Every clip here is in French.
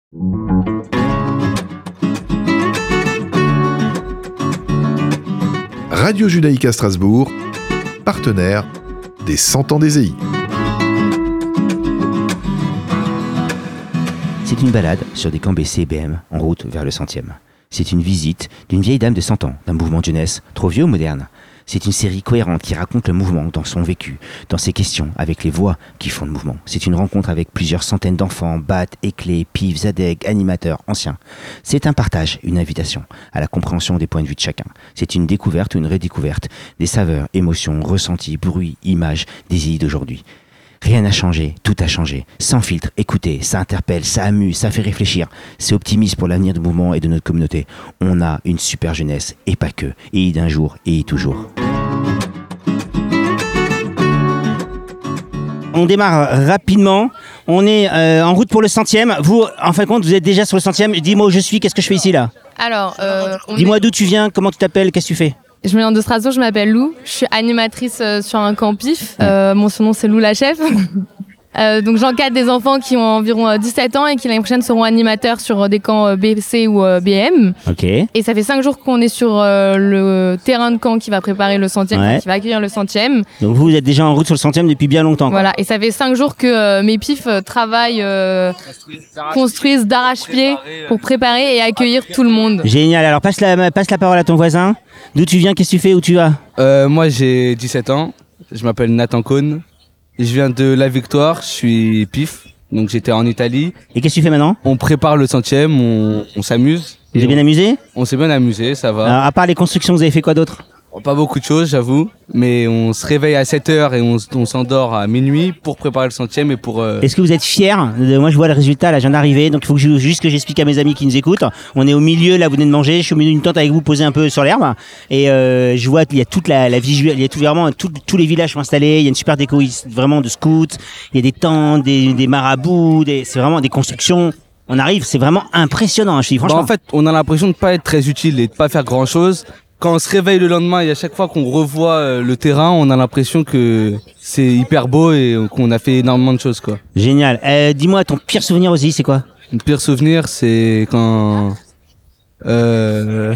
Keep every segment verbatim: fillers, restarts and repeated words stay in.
Radio Judaïka Strasbourg, partenaire des cent ans des E I. C'est une balade sur des camps B C et B M en route vers le centième. C'est une visite d'une vieille dame de cent ans, d'un mouvement de jeunesse, trop vieux ou moderne. C'est une série cohérente qui raconte le mouvement dans son vécu, dans ses questions, avec les voix qui font le mouvement. C'est une rencontre avec plusieurs centaines d'enfants, Bat, Éclés, Pif, Zadek, animateurs, anciens. C'est un partage, une invitation à la compréhension des points de vue de chacun. C'est une découverte ou une redécouverte des saveurs, émotions, ressentis, bruits, images des E I d'aujourd'hui. Rien n'a changé, tout a changé. Sans filtre, écoutez, ça interpelle, ça amuse, ça fait réfléchir. C'est optimiste pour l'avenir du mouvement et de notre communauté. On a une super jeunesse, et pas que. E I d'un jour, E I toujours. On démarre rapidement. On est euh, en route pour le centième. Vous, en fin de compte, vous êtes déjà sur le centième. Dis-moi où je suis, qu'est-ce que je fais ici là ? Alors, euh, Dis-moi est... d'où tu viens, comment tu t'appelles, qu'est-ce que tu fais ? Je viens de Strasbourg, je m'appelle Lou. Je suis animatrice euh, sur un camp Pif. Euh, mon surnom c'est Lou la chef. euh, donc j'encadre des enfants qui ont environ euh, dix-sept ans et qui l'année prochaine seront animateurs sur euh, des camps euh, B C ou euh, B M. Ok. Et ça fait cinq jours qu'on est sur euh, le terrain de camp qui va préparer le centième, Ouais. qui va accueillir le centième. Donc vous, vous êtes déjà en route sur le centième depuis bien longtemps. Quoi. Voilà. Et ça fait cinq jours que euh, mes Pifs euh, travaillent, euh, construisent d'arrache-pied pour préparer et accueillir tout le monde. Génial, alors passe la, passe la parole à ton voisin. D'où tu viens, qu'est-ce que tu fais, où tu vas ? Euh, moi j'ai dix-sept ans, je m'appelle Nathan Cohn, je viens de La Victoire, je suis Pif, donc j'étais en Italie. Et qu'est-ce que tu fais maintenant ? On prépare le centième, on, on s'amuse. Vous êtes bien amusé ? On s'est bien amusé, ça va. Alors, à part les constructions, vous avez fait quoi d'autre ? Pas beaucoup de choses, j'avoue, mais on se réveille à sept heures et on, on s'endort à minuit pour préparer le centième et pour... Euh... Est-ce que vous êtes fiers ? Moi, je vois le résultat, là, je viens d'arriver, donc il faut que je, juste que j'explique à mes amis qui nous écoutent. On est au milieu, là, vous venez de manger, je suis au milieu d'une tente avec vous, posé un peu sur l'herbe, et euh, je vois qu'il y a toute la, la visuelle, il y a tout, vraiment tout, tous les villages sont installés, il y a une super déco vraiment de scouts, il y a des tentes, des, des marabouts, des, c'est vraiment des constructions. On arrive, c'est vraiment impressionnant, je dis franchement. Bah, en fait, on a l'impression de pas être très utile et de pas faire grand-chose. Quand on se réveille le lendemain et à chaque fois qu'on revoit euh, le terrain, on a l'impression que c'est hyper beau et qu'on a fait énormément de choses, quoi. Génial. Euh, dis-moi, ton pire souvenir aussi, c'est quoi ? Mon pire souvenir, c'est quand... Euh...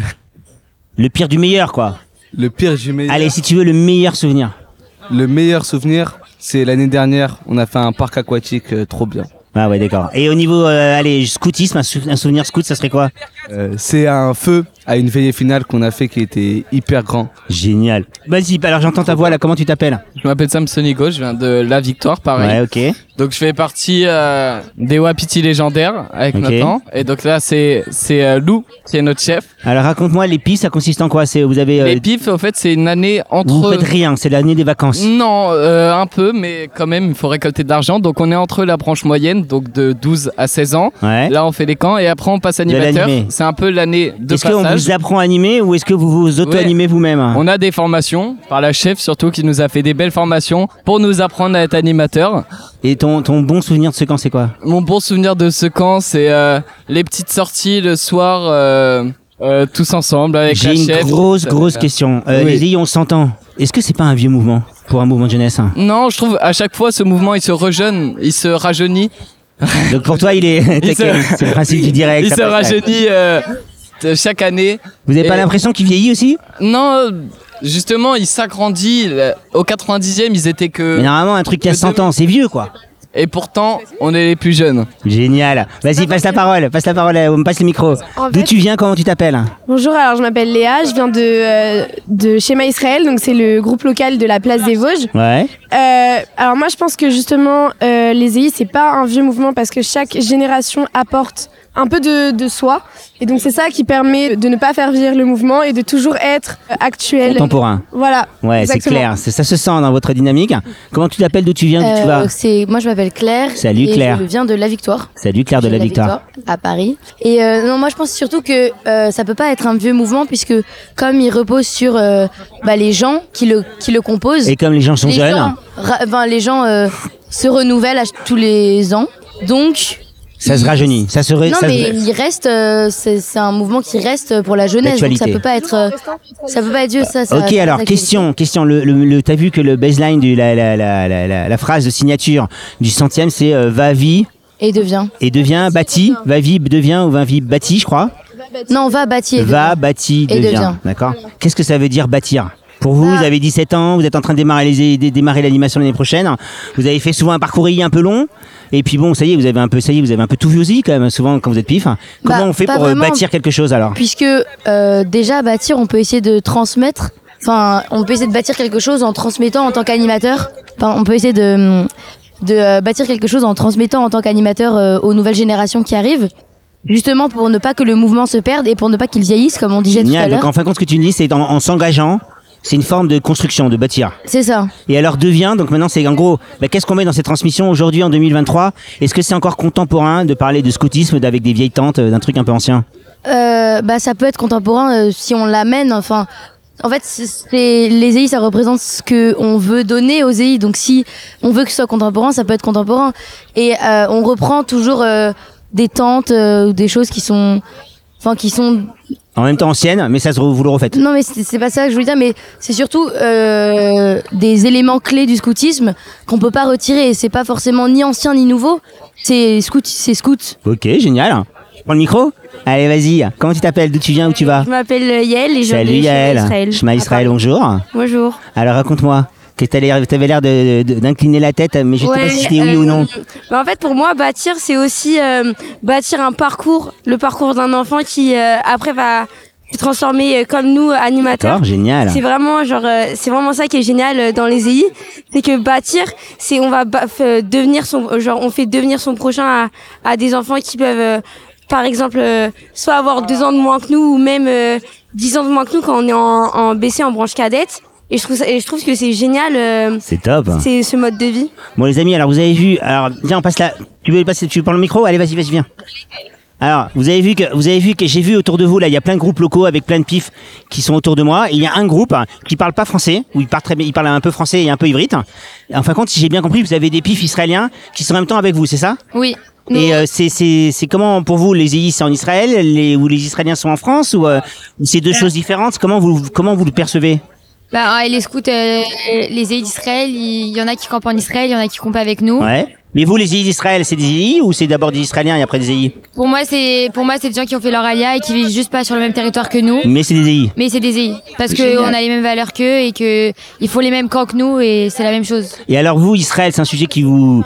Le pire du meilleur, quoi. Le pire du meilleur. Allez, si tu veux, le meilleur souvenir. Le meilleur souvenir, c'est l'année dernière, on a fait un parc aquatique euh, trop bien. Ah ouais, d'accord. Et au niveau, euh, allez, scoutisme, un, sou- un souvenir scout, ça serait quoi ? Euh, c'est un feu à une veillée finale qu'on a fait qui était hyper grand. Génial. Vas-y, alors j'entends ta voix là, comment tu t'appelles ? Je m'appelle Samson Hugo, je viens de La Victoire, pareil. Ouais, ok. Donc je fais partie euh, des Wapiti légendaires avec Ok. Nathan. Et donc là, c'est c'est euh, Lou qui est notre chef. Alors raconte-moi, les pistes, ça consiste en quoi ? C'est, vous avez, euh, Les Pifs, en fait, c'est une année entre... vous faites rien, c'est l'année des vacances. Non, euh, un peu, mais quand même, il faut récolter de l'argent. Donc on est entre la branche moyenne, donc de douze à seize ans. Ouais. Là, on fait des camps et après, on passe animateur. l'animer. C'est un peu l'année de Est-ce qu'on passage. vous apprend à animer ou est-ce que vous vous auto-animez vous-même ? On a des formations, par la chef surtout, qui nous a fait des belles formations pour nous apprendre à être animateur. Et ton, ton bon souvenir de ce camp, c'est quoi ? Mon bon souvenir de ce camp, c'est euh, les petites sorties le soir, euh, euh, tous ensemble avec J'ai la une chef. grosse, grosse question. Euh, Oui. Les E I ont cent ans. Est-ce que c'est pas un vieux mouvement pour un mouvement de jeunesse hein ? Non, je trouve à chaque fois ce mouvement il se rejeune, il se rajeunit. Donc pour toi, il est. Il se- C'est le principe du direct. Il ça se passe. rajeunit euh, de chaque année. Vous n'avez pas Et- l'impression qu'il vieillit aussi ? Non, euh, justement, il s'agrandit. Le- Au quatre-vingt-dixième, ils étaient que. Mais normalement, un truc qui a que cent deux- ans, c'est vieux quoi. Et pourtant, on est les plus jeunes. Génial. Vas-y, passe la parole. Passe la parole. On me passe le micro. En D'où fait- tu viens ? Comment tu t'appelles ? Bonjour, alors je m'appelle Léa, je viens de, euh, de Schéma Israël, donc c'est le groupe local de la place des Vosges. Ouais. Euh, alors moi je pense que justement euh, les E I c'est pas un vieux mouvement parce que chaque génération apporte un peu de, de soi et donc c'est ça qui permet de ne pas faire vieillir le mouvement et de toujours être euh, actuel. Contemporain. Voilà. Ouais, c'est exactement. clair. C'est- Ça se sent dans votre dynamique. Comment tu t'appelles ? D'où tu viens ? D'où tu vas ? Euh, c'est, moi je m'appelle Claire. Salut, et Claire. Je viens de La Victoire. Salut Claire de la Victoire. À Paris. Et euh, non, moi je pense surtout que euh, ça peut pas être un vieux mouvement puisque comme il repose sur euh, bah, les gens qui le qui le composent. Et comme les gens sont les jeunes, gens, ra- enfin, les gens euh, se renouvellent à- tous les ans. Donc ça se rajeunit. Ça se. ré- non ça se- mais il reste, euh, c'est, c'est un mouvement qui reste pour la jeunesse. Donc ça D'actualité. peut pas être, euh, ça peut pas être vieux. Ça, ça Ok, ça alors reste question, question. Le, le, le- t'as vu que le baseline, du, la, la, la, la, la, la phrase de signature du centième, c'est euh, va vie Et devient. Et devient bâti, va vib devient ou va vib bâti, je crois. Non, va bâti. Et Va bâti Et devient. devient. D'accord. Qu'est-ce que ça veut dire bâtir? Pour vous, Bah. vous avez dix-sept ans, vous êtes en train de démarrer les dé- démarrer l'animation l'année prochaine. Vous avez fait souvent un parcours I I un peu long. Et puis bon, ça y est, vous avez un peu, ça y est, vous avez un peu tout vu aussi quand même. Souvent quand vous êtes pif. Comment Bah, on fait pas pour euh, vraiment. bâtir quelque chose alors? Puisque euh, déjà bâtir, on peut essayer de transmettre. Enfin, on peut essayer de bâtir quelque chose en transmettant en tant qu'animateur. Enfin, on peut essayer de de euh, bâtir quelque chose en transmettant en tant qu'animateur euh, aux nouvelles générations qui arrivent. Justement pour ne pas que le mouvement se perde et pour ne pas qu'il vieillisse, comme on disait tout à Génial. Donc l'heure. en fin de compte, ce que tu me dis, c'est en, en s'engageant, c'est une forme de construction, de bâtir. C'est ça. Et alors devient, donc maintenant c'est en gros, bah, qu'est-ce qu'on met dans cette transmission aujourd'hui en deux mille vingt-trois? Est-ce que c'est encore contemporain de parler de scoutisme avec des vieilles tantes, euh, d'un truc un peu ancien? Euh, bah ça peut être contemporain euh, si on l'amène. Enfin, en fait, c'est c'est- les E I, ça représente ce que on veut donner aux E I. Donc si on veut que ce soit contemporain, ça peut être contemporain. Et euh, on reprend toujours euh, des tantes euh, ou des choses qui sont, enfin qui sont. En même temps ancienne, mais ça se re- vous le refaites. Non, mais c'est c'est pas ça que je voulais dire. Mais c'est surtout euh, des éléments clés du scoutisme qu'on peut pas retirer. Et c'est pas forcément ni ancien ni nouveau. C'est scout, c'est scout. Ok, génial. Tu prends le micro? Allez, vas-y. Comment tu t'appelles? D'où tu viens? Où tu vas? Je m'appelle Yael et je viens Salut de chez Yael. Israël. Shema Israël, bonjour. Bonjour. Alors raconte-moi. Que t'avais l'air, t'avais l'air de, de- d'incliner la tête, mais je sais pas si c'était oui euh, ou non. bah en fait, pour moi, bâtir, c'est aussi euh, bâtir un parcours, le parcours d'un enfant qui euh, après va se transformer euh, comme nous, animateurs. D'accord, génial. C'est vraiment genre, euh, c'est vraiment ça qui est génial euh, dans les E I, c'est que bâtir, c'est on va ba- f- devenir son, genre on fait devenir son prochain à, à des enfants qui peuvent, euh, par exemple, euh, soit avoir deux ans de moins que nous ou même euh, dix ans de moins que nous quand on est en, en B C en branche cadette. Et je trouve ça, et je trouve que c'est génial. euh, C'est top. c'est ce mode de vie. Bon les amis, alors vous avez vu, alors viens on passe là. Tu veux passer, tu veux prendre le micro? Allez vas-y, vas-y viens. Alors vous avez vu que vous avez vu que j'ai vu autour de vous là, il y a plein de groupes locaux avec plein de pifs qui sont autour de moi. Et il y a un groupe hein, qui parle pas français, ou il parle très bien, il parle un peu français et un peu hybride. En fin de compte, si j'ai bien compris, vous avez des pifs israéliens qui sont en même temps avec vous, c'est ça? Oui. Et euh, c'est c'est c'est comment pour vous les E I c'est en Israël, les ou les Israéliens sont en France ou euh, c'est deux choses différentes? Comment vous comment vous le percevez? Bah, ouais, les scouts, euh, les E I d'Israël, il y en a qui campent en Israël, il y en a qui campent avec nous. Ouais. Mais vous, les E I d'Israël, c'est des E I ou c'est d'abord des Israéliens et après des E I? Pour moi, c'est pour moi, c'est des gens qui ont fait leur alia et qui vivent juste pas sur le même territoire que nous. Mais c'est des E I. Mais c'est des E I parce Génial. que on a les mêmes valeurs qu'eux et que il faut les mêmes camps que nous et c'est la même chose. Et alors vous, Israël, c'est un sujet qui vous...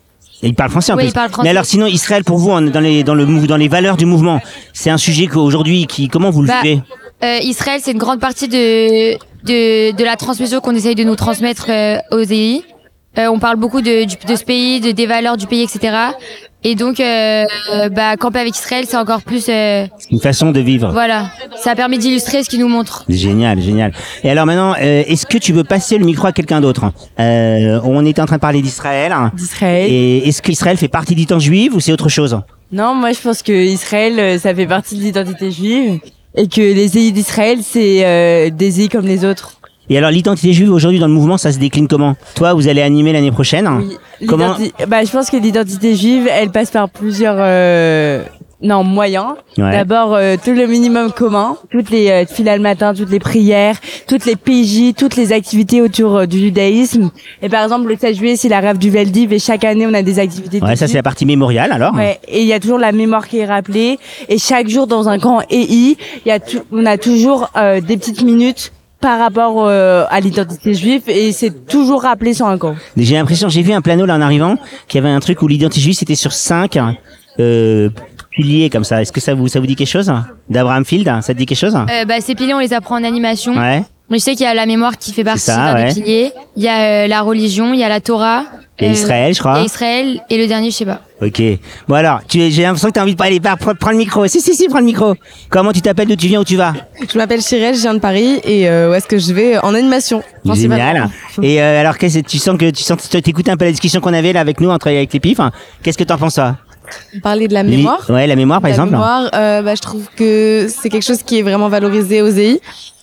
Il parle français en Oui, plus. il parle français. Mais alors sinon, Israël, pour vous, en- dans les, dans le, mou- dans les valeurs du mouvement, c'est un sujet qu'aujourd'hui, qui, comment vous le Bah, vivez? Euh, Israël, c'est une grande partie de de, de la transmission qu'on essaye de nous transmettre euh, aux E I. Euh, on parle beaucoup de, du- de ce pays, de, des valeurs du pays, et cetera. Et donc, euh, euh, bah, camper avec Israël, c'est encore plus... euh, Une façon de vivre. voilà, ça permet d'illustrer ce qu'il nous montre. Génial, génial. Et alors maintenant, euh, est-ce que tu veux passer le micro à quelqu'un d'autre? euh, On était en train de parler d'Israël. D'Israël. Et est-ce qu'Israël fait partie d'identité juive ou c'est autre chose? Non, moi je pense que Israël, euh, ça fait partie de l'identité juive et que les E I d'Israël, c'est euh, des E I comme les autres. Et alors l'identité juive aujourd'hui dans le mouvement, ça se décline comment? Toi, vous allez animer l'année prochaine. Oui. Comment? L'identi- Bah, je pense que l'identité juive, elle passe par plusieurs euh, non moyens. Ouais. D'abord, euh, tout le minimum commun, toutes les euh, filas le matin, toutes les prières, toutes les P J, toutes les activités autour euh, du judaïsme. Et par exemple, le sept juillet, c'est la rave du Veldiv et chaque année, on a des activités. Ouais, ça dessus. c'est la partie mémoriale alors. Ouais, et il y a toujours la mémoire qui est rappelée. Et chaque jour dans un camp E I, il y a tout, on a toujours euh, des petites minutes par rapport euh, à l'identité juive et c'est toujours rappelé sur un camp. J'ai l'impression, j'ai vu un plano là en arrivant, qu'il y avait un truc où l'identité juive c'était sur cinq euh, piliers comme ça. Est-ce que ça vous ça vous dit quelque chose? D'Abraham Field, ça te dit quelque chose? Euh, bah, ces piliers, on les apprend en animation. Ouais. Je sais qu'il y a la mémoire qui fait partie ça, d'un ouais. des piliers. Il y a euh, la religion, il y a la Torah. Et Israël, je crois. Il y a Israël et le dernier, je sais pas. Ok. Bon alors, tu, j'ai l'impression que t'as envie de parler. Par- Prends prends le micro. Si si si, prends le micro. Comment tu t'appelles? D'où tu viens? Où tu vas? Je m'appelle Chirel, je viens de Paris et euh, où est-ce que je vais en animation principalement. Génial. Et euh, alors, qu'est-ce que tu sens que tu sens tu t'écoutes un peu la discussion qu'on avait là avec nous entre avec les pifs. Qu'est-ce que t'en penses toi? Parler de la mémoire. Les- Ouais, la mémoire par la exemple. mémoire, euh, bah, je trouve que c'est quelque chose qui est vraiment valorisé aux E I.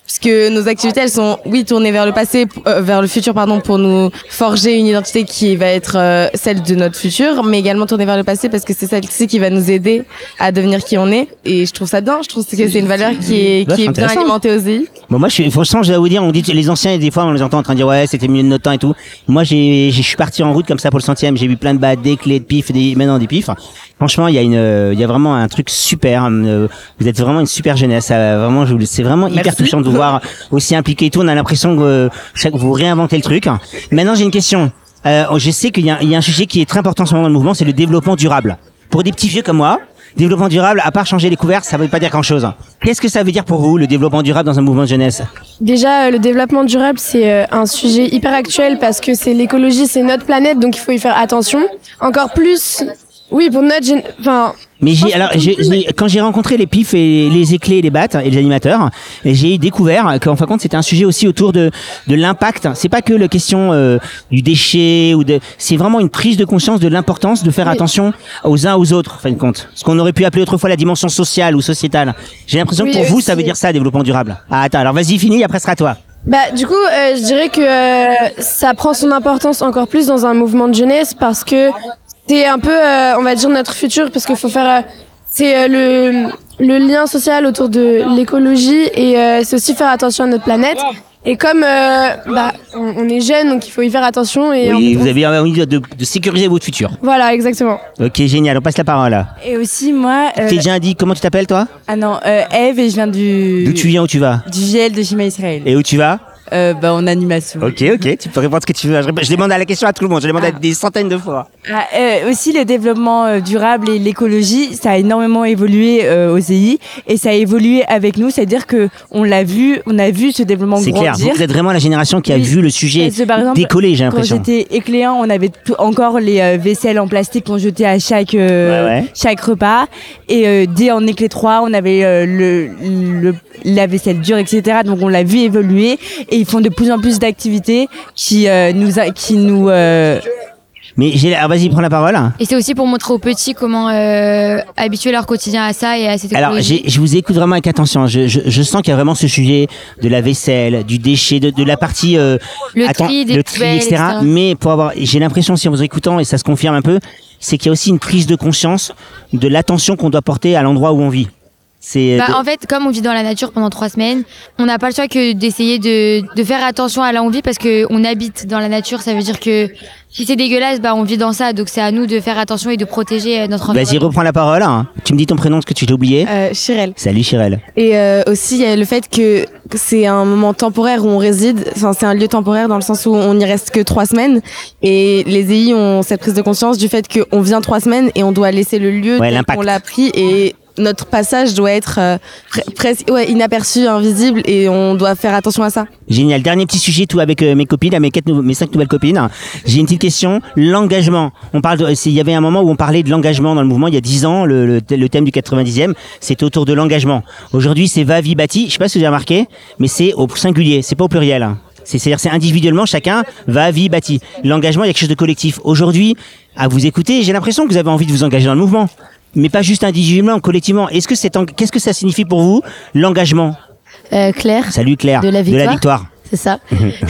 puisque nos activités elles sont oui tournées vers le passé, euh, vers le futur pardon, pour nous forger une identité qui va être euh, celle de notre futur, mais également tournées vers le passé parce que c'est celle-ci qui va nous aider à devenir qui on est. Et je trouve ça bien, je trouve que c'est une valeur qui est, Ouais, qui c'est est bien alimentée aux E I. Bon, moi, je suis, franchement, je vais vous dire, on dit, les anciens, des fois, on les entend en train de dire, ouais, c'était mieux de notre temps et tout. Moi, j'ai, je suis parti en route comme ça pour le centième. J'ai vu plein de battes, des clés, de pifs, des, maintenant des pifs. Franchement, il y a une, il y a vraiment un truc super. Euh, Vous êtes vraiment une super jeunesse. Ça, vraiment, je vous- c'est vraiment hyper Merci. touchant de vous voir aussi impliqué et tout. On a l'impression que euh, chaque- vous réinventez le truc. Maintenant, j'ai une question. Euh, je sais qu'il y a, il y a un sujet qui est très important en ce moment dans le mouvement, c'est le développement durable. Pour des petits vieux comme moi, développement durable, à part changer les couverts, ça veut pas dire grand-chose. Qu'est-ce que ça veut dire pour vous, le développement durable dans un mouvement de jeunesse? Déjà, euh, le développement durable, c'est euh, un sujet hyper actuel parce que c'est l'écologie, c'est notre planète, donc il faut y faire attention. Encore plus, oui, pour notre... gén- Enfin, Mais j'ai alors j'ai, j'ai- quand j'ai rencontré les pifs et les éclés, les battes et les animateurs, et j'ai découvert qu'en fin de compte c'était un sujet aussi autour de de l'impact. C'est pas que la question euh, du déchet ou de, c'est vraiment une prise de conscience de l'importance de faire Oui. attention aux uns aux autres. En fin de compte, ce qu'on aurait pu appeler autrefois la dimension sociale ou sociétale. J'ai l'impression Oui, que pour vous ça aussi. veut dire ça, développement durable. Ah attends, alors vas-y finis, après ce sera à toi. bah, du coup, euh, je dirais que euh, ça prend son importance encore plus dans un mouvement de jeunesse parce que c'est un peu, euh, on va dire, notre futur parce qu'il faut faire... euh, c'est euh, le, le lien social autour de l'écologie et euh, c'est aussi faire attention à notre planète. Et comme euh, bah, on, on est jeune, donc il faut y faire attention. Et Oui, on- vous avez envie de, de, de sécuriser votre futur. Voilà, exactement. Ok, génial. On passe la parole. Là. Et aussi, moi. euh, T'es déjà dit comment tu t'appelles toi? Ah non, euh, Eve, et je viens du. D'où tu viens, où tu vas? Du J L de Shima Israël. Et où tu vas? Euh, bah, en animation. Ok, ok, tu peux répondre ce que tu veux. Je, je demande à la question à tout le monde, je demande à Ah. des centaines de fois. Ah, euh, aussi, le développement euh, durable et l'écologie, ça a énormément évolué euh, aux E I et ça a évolué avec nous. C'est-à-dire que on l'a vu, on a vu ce développement C'est clair, grandir. vous êtes vraiment la génération qui a Oui. vu le sujet Parce que, par exemple, décoller, j'ai Quand l'impression. j'étais écléant, on avait tout- encore les euh, vaisselles en plastique qu'on jetait à chaque euh, Ouais, ouais. chaque repas. Et euh, dès en éclé trois, on avait euh, le, le la vaisselle dure, et cetera. Donc on l'a vu évoluer et ils font de plus en plus d'activités qui euh, nous a, qui nous euh, Mais j'ai, alors vas-y, prends la parole. Et c'est aussi pour montrer aux petits comment euh, habituer leur quotidien à ça et à cette Alors, écologie. j'ai, je vous écoute vraiment avec attention. Je, je, je sens qu'il y a vraiment ce sujet de la vaisselle, du déchet, de, de la partie euh, Le tri des le tri, poubelles, et cetera. et cetera. Mais pour avoir, j'ai l'impression, si en vous écoutant, et ça se confirme un peu, c'est qu'il y a aussi une prise de conscience de l'attention qu'on doit porter à l'endroit où on vit. C'est Bah, de- en fait, comme on vit dans la nature pendant trois semaines, on n'a pas le choix que d'essayer de, de faire attention à là où on vit parce qu'on habite dans la nature. Ça veut dire que si c'est dégueulasse, bah, on vit dans ça. Donc c'est à nous de faire attention et de protéger euh, notre Vas-y, environnement. reprends la parole. hein. Tu me dis ton prénom, parce que tu l'as oublié. Euh, Chirel. Salut Chirel. Et euh, aussi, il y a le fait que c'est un moment temporaire où on réside. Enfin, c'est un lieu temporaire dans le sens où on n'y reste que trois semaines. Et les E I ont cette prise de conscience du fait qu'on vient trois semaines et on doit laisser le lieu Ouais, tel l'impact. qu'on l'a pris. Et notre passage doit être euh, pre- presque ouais, inaperçu, invisible. Et on doit faire attention à ça. Génial. Dernier petit sujet, tout avec euh, mes copines, là, mes, quatre, nou- mes cinq nouvelles copines. J'ai une petite question. L'engagement. On parle de, c'est- il y avait un moment où on parlait de l'engagement dans le mouvement. Il y a dix ans, le, le, le thème du quatre-vingt-dixième, c'était autour de l'engagement. Aujourd'hui, c'est va, vie, bâti. Je sais pas si vous avez remarqué, mais c'est au singulier. C'est pas au pluriel. hein. C'est, c'est-à-dire, c'est individuellement, chacun va, vie, bâti. L'engagement, il y a quelque chose de collectif. Aujourd'hui, à vous écouter, j'ai l'impression que vous avez envie de vous engager dans le mouvement. Mais pas juste individuellement, collectivement. Est-ce que c'est, en- qu'est-ce que ça signifie pour vous, l'engagement? Euh, Claire, Salut Claire. De la victoire. victoire. c'est ça.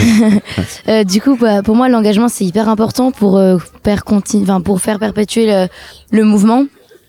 Euh, du coup, bah, pour moi, l'engagement, c'est hyper important pour, euh, faire, conti- enfin, pour faire perpétuer le, le mouvement.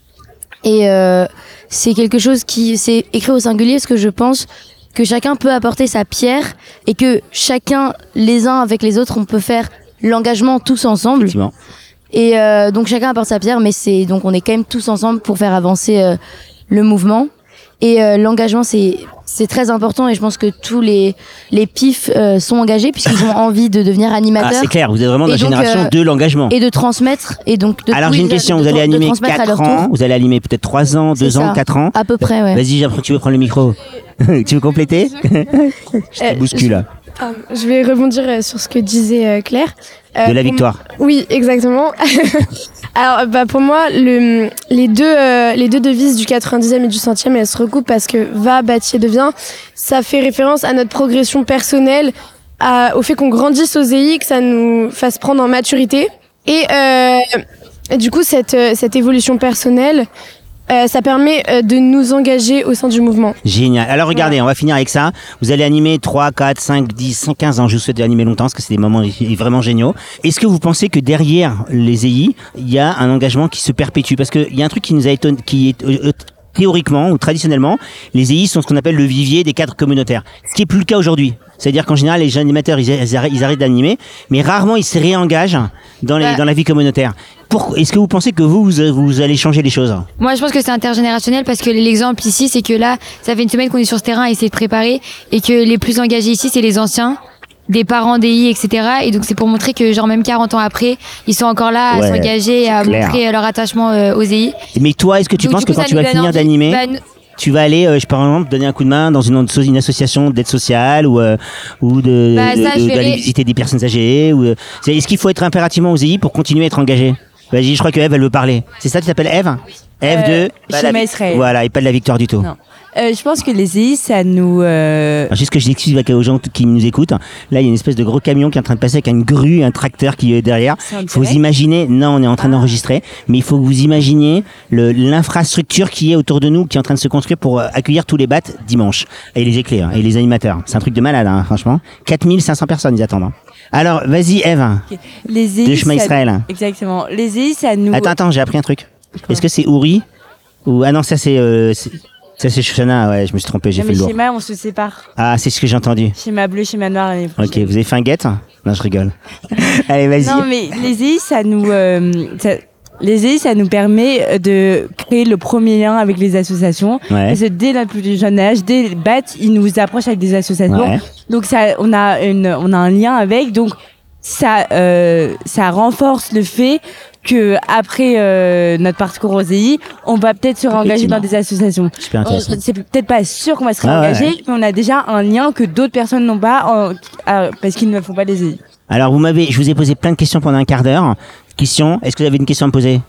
Et euh, c'est quelque chose qui, c'est écrit au singulier, parce que je pense que chacun peut apporter sa pierre et que chacun, les uns avec les autres, on peut faire l'engagement tous ensemble. Effectivement. Et euh, donc chacun apporte sa pierre, mais c'est donc on est quand même tous ensemble pour faire avancer euh, le mouvement. Et euh, l'engagement, c'est c'est très important, et je pense que tous les les pifs euh, sont engagés puisqu'ils ont envie de devenir Ah, animateurs c'est clair, vous êtes vraiment dans Et la donc, génération euh, de l'engagement. et de transmettre. Et donc de Alors oui, j'ai une de- question, de- vous allez de animer transmettre à quatre leur ans, tour. vous allez animer peut-être trois ans, deux C'est ans, ça. quatre ans. À peu près, ouais. Vas-y, j'ai l'impression que tu veux prendre le micro. Tu veux compléter? Je Euh, te bouscule. Pardon, je vais rebondir euh, sur ce que disait euh, Claire. Euh, De la pour- victoire. Oui, exactement. Alors, bah, pour moi, le, les, deux, euh, les deux devises du quatre-vingt-dixième et du centième, elles se recoupent parce que va, bâti et devient, ça fait référence à notre progression personnelle, à, au fait qu'on grandisse aux E I, que ça nous fasse prendre en maturité. Et, euh, et du coup, cette, euh, cette évolution personnelle, euh, ça permet euh, de nous engager au sein du mouvement. Génial. Alors regardez, ouais. on va finir avec ça. Vous allez animer trois, quatre, cinq, dix, quinze ans. Je vous souhaite d'animer longtemps parce que c'est des moments vraiment géniaux. Est-ce que vous pensez que derrière les E I, il y a un engagement qui se perpétue? Parce qu'il y a un truc qui nous a étonné, qui est... Euh, théoriquement ou traditionnellement, les E I sont ce qu'on appelle le vivier des cadres communautaires. Ce qui est plus le cas aujourd'hui. C'est-à-dire qu'en général, les jeunes animateurs, ils, ils, arrêtent, ils arrêtent d'animer, mais rarement ils se réengagent dans, les, bah. dans la vie communautaire. Pour, est-ce que vous pensez que vous, vous, vous allez changer les choses? Moi, je pense que c'est intergénérationnel parce que l'exemple ici, c'est que là, ça fait une semaine qu'on est sur ce terrain à essayer de préparer et que les plus engagés ici, c'est les anciens, des parents d'E I, et cetera. Et donc, c'est pour montrer que, genre, même quarante ans après, ils sont encore là à ouais, s'engager et à clair. montrer leur attachement euh, aux E I. Mais toi, est-ce que tu donc, penses coup, que quand tu vas finir d'animer, bah, tu vas aller, euh, je par exemple, donner un coup de main dans une, une association d'aide sociale ou, euh, ou de, bah, ça, de, de, d'aller visiter des personnes âgées ou, euh, est-ce qu'il faut être impérativement aux E I pour continuer à être engagé? Vas-y, je crois que Eve, elle veut parler. C'est ça, tu t'appelles Eve? Eve euh, de... Bah, Schéma Israël. Voilà, et pas de la victoire du tout. Non. Euh, je pense que les E I, ça nous... Euh... Alors, juste que je l'excuse aux gens qui nous écoutent. Là, il y a une espèce de gros camion qui est en train de passer avec une grue, un tracteur qui est derrière. Il faut vous imaginer... Non, on est en train ah. d'enregistrer. Mais il faut que vous imaginiez le, l'infrastructure qui est autour de nous, qui est en train de se construire pour accueillir tous les B A T dimanche. Et les éclairs, hein, et les animateurs. C'est un truc de malade, hein, franchement. quatre mille cinq cents personnes, ils attendent. Hein. Alors, vas-y, Eve. Okay. Les E I, de Schéma Israël. Exactement. Les E I, ça nous... Attends, attends, j'ai appris un truc. Quoi? Est-ce que c'est Ouri ou... Ah non, ça c'est... Euh, c'est... Ça c'est Shoshana, ouais, je me suis trompé, j'ai non, fait le lourd. Schéma, on se sépare. Ah, c'est ce que j'ai entendu. Schéma bleu, schéma noir l'année prochaine. Ok, vous avez fait un guet? Non, je rigole. Allez, vas-y. Non, mais les E I, ça nous, euh, ça, les E I, ça nous permet de créer le premier lien avec les associations. Ouais. Parce que dès notre plus jeune âge, dès le B A T, ils nous approchent avec des associations. Ouais. Donc ça, on a une, on a un lien avec. Donc ça, euh, ça renforce le fait que après euh, notre parcours aux E I, on va peut-être se réengager dans des associations. Super intéressant. C'est peut-être pas sûr qu'on va se réengager, ah ouais. mais on a déjà un lien que d'autres personnes n'ont pas en, euh, parce qu'ils ne font pas les E I. Alors vous m'avez, je vous ai posé plein de questions pendant un quart d'heure. Question, est-ce que vous avez une question à me poser?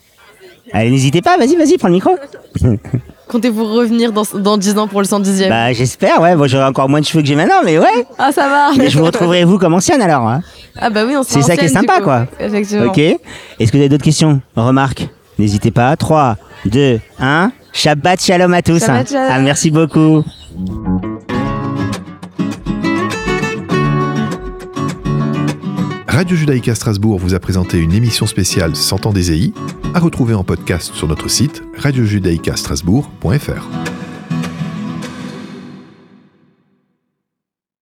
Allez, n'hésitez pas, vas-y, vas-y, prends le micro. Comptez-vous revenir dans, dans dix ans pour le cent dixième? Bah j'espère, ouais, bon, j'aurai encore moins de cheveux que j'ai maintenant, mais ouais. Ah ça va. Mais je vous retrouverai vous comme ancienne alors. Hein. Ah bah oui, on c'est ça qui est sympa quoi. Effectivement. Ok. Est-ce que vous avez d'autres questions? Remarques? N'hésitez pas. trois, deux, un. Shabbat shalom à tous. Shabbat shalom. Ah, merci beaucoup. Radio Judaïka Strasbourg vous a présenté une émission spéciale cent ans des E I, à retrouver en podcast sur notre site radio judaïka strasbourg point f r.